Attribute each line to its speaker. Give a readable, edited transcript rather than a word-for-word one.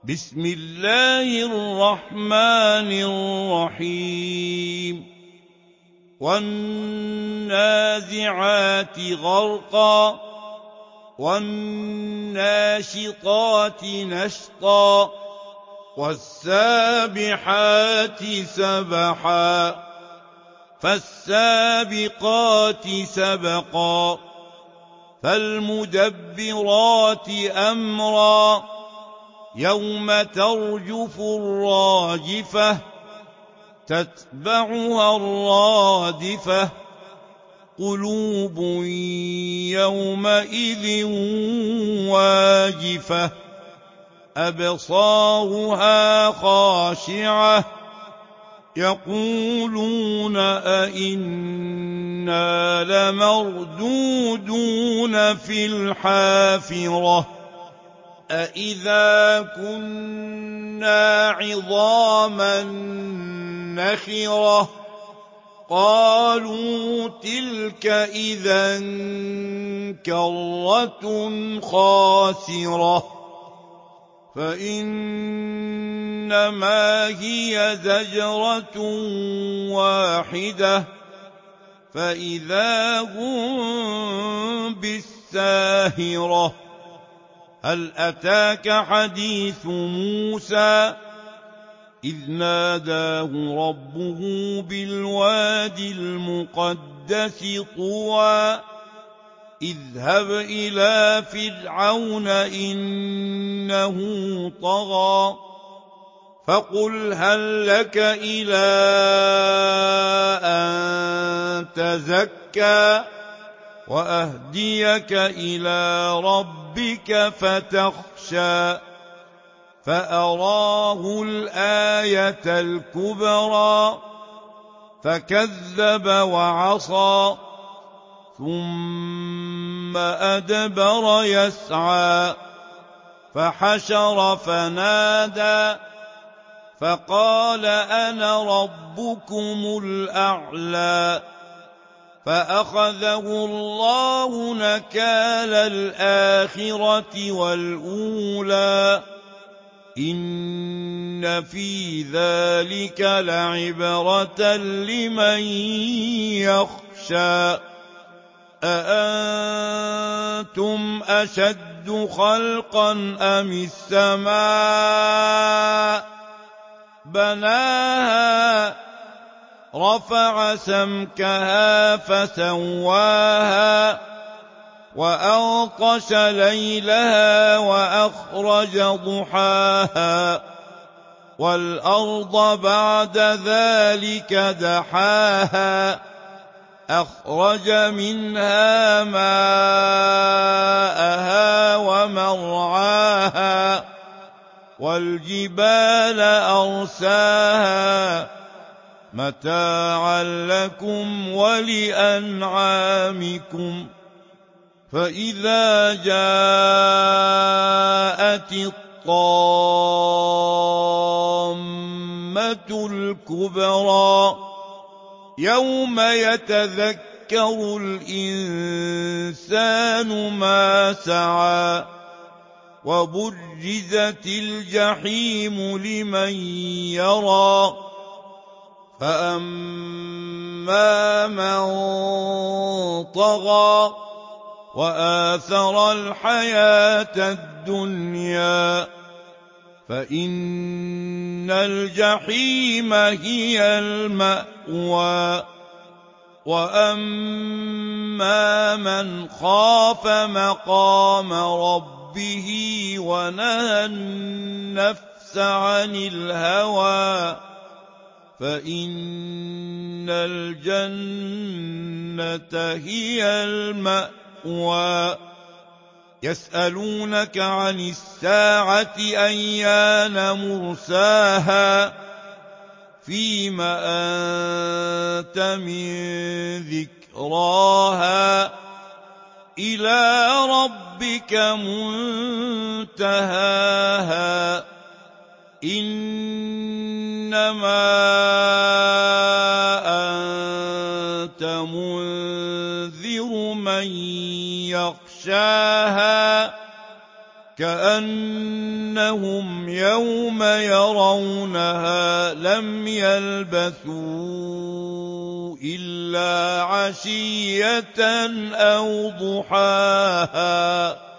Speaker 1: بسم الله الرحمن الرحيم والنازعات غرقا والناشطات نشطا والسابحات سبحا فالسابقات سبقا فالمدبرات أمرا يوم ترجف الراجفة تتبعها الرادفة قلوب يومئذ واجفة أبصارها خاشعة يقولون أئنا لمردودون في الحافرة أئذا كنا عظاما نخرة قالوا تلك إذا كرة خاسرة فإنما هي زجرة واحدة فإذا هم بالساهرة هل أتاك حديث موسى إذ ناداه ربه بالوادي المقدس طوى اذهب إلى فرعون إنه طغى فقل هل لك إلى أن تزكى وأهديك إلى ربك فتخشى فأراه الآية الكبرى فكذب وعصى ثم أدبر يسعى فحشر فنادى فقال أنا ربكم الأعلى فأخذه الله نكال الآخرة والأولى إن في ذلك لعبرة لمن يخشى أأنتم أشد خلقا أم السماء بناها رفع سمكها فسواها وأغطش ليلها وأخرج ضحاها والأرض بعد ذلك دحاها أخرج منها ماءها ومرعاها والجبال أرساها متاعا لكم ولأنعامكم فإذا جاءت الطامة الكبرى يوم يتذكر الإنسان ما سعى وبرزت الجحيم لمن يرى فأما من طغى وآثر الحياة الدنيا فإن الجحيم هي المأوى وأما من خاف مقام ربه ونهى النفس عن الهوى فإن الجنة هي المأوى يسألونك عن الساعة أيان مرساها فيم أنت من ذكراها إلى ربك منتهاها إنما أنت منذر من يخشاها كَأَنَّهُمْ يَوْمَ يَرَوْنَهَا لَمْ يَلْبَثُوا إِلَّا عَشِيَّةً أَوْ ضُحَاهَا